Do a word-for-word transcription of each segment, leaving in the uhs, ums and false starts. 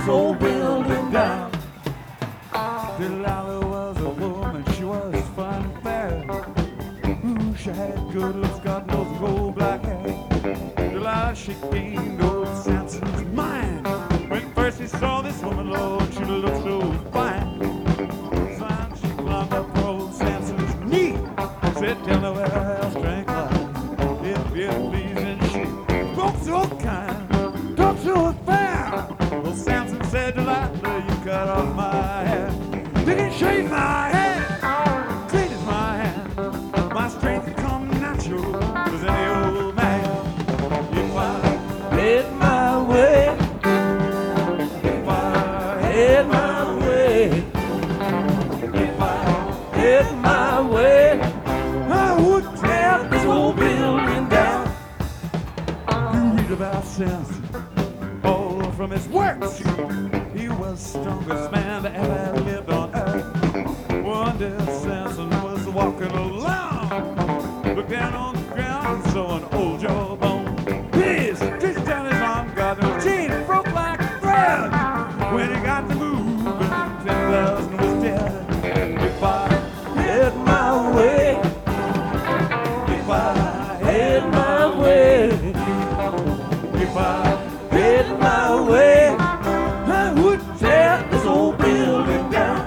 this old building down. Delilah was a woman, she was fine and fair. Ooh, she had good looks, God knows, gold black hair. Delilah, she gained old Samson's mind. When first he saw this woman, Lord, she looked so fine. Fine, she climbed up old Samson's knee. Said, tell me where our strength lies. If you please, and she spoke so kind, talked so fair. Well, Samson said, Delilah, you cut off my hair. Didn't shave my head, clean as my hand. My strength come natural as any old man. If I head my way, if I head my way, if I head my way, I would tear this old building down. You read about Samson, all from his works. He was the strongest man that ever lived on earth. One day Samson was walking along, looked down on the ground and saw an old jawbone. His stretched down his arm, got no chain, broke like a thread. When he got to moving, ten thousand was dead. If I had my way, if I had my way, if I had my way, I would tear this old building down.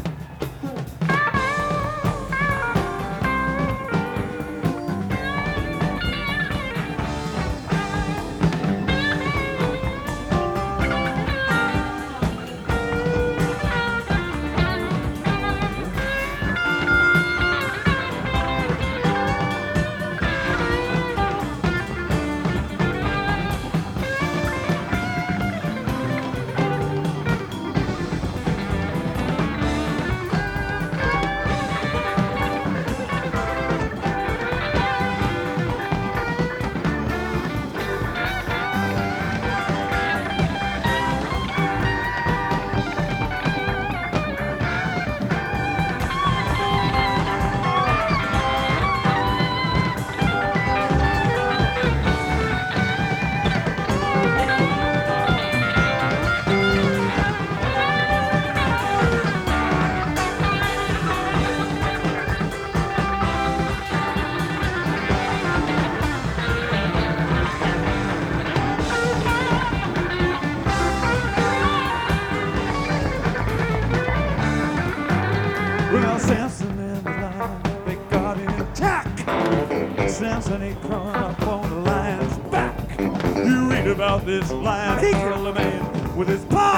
Well, Samson and Delilah, they got intact. Samson, he crawled up on the lion's back. You read about this lion, he killed a man with his paw.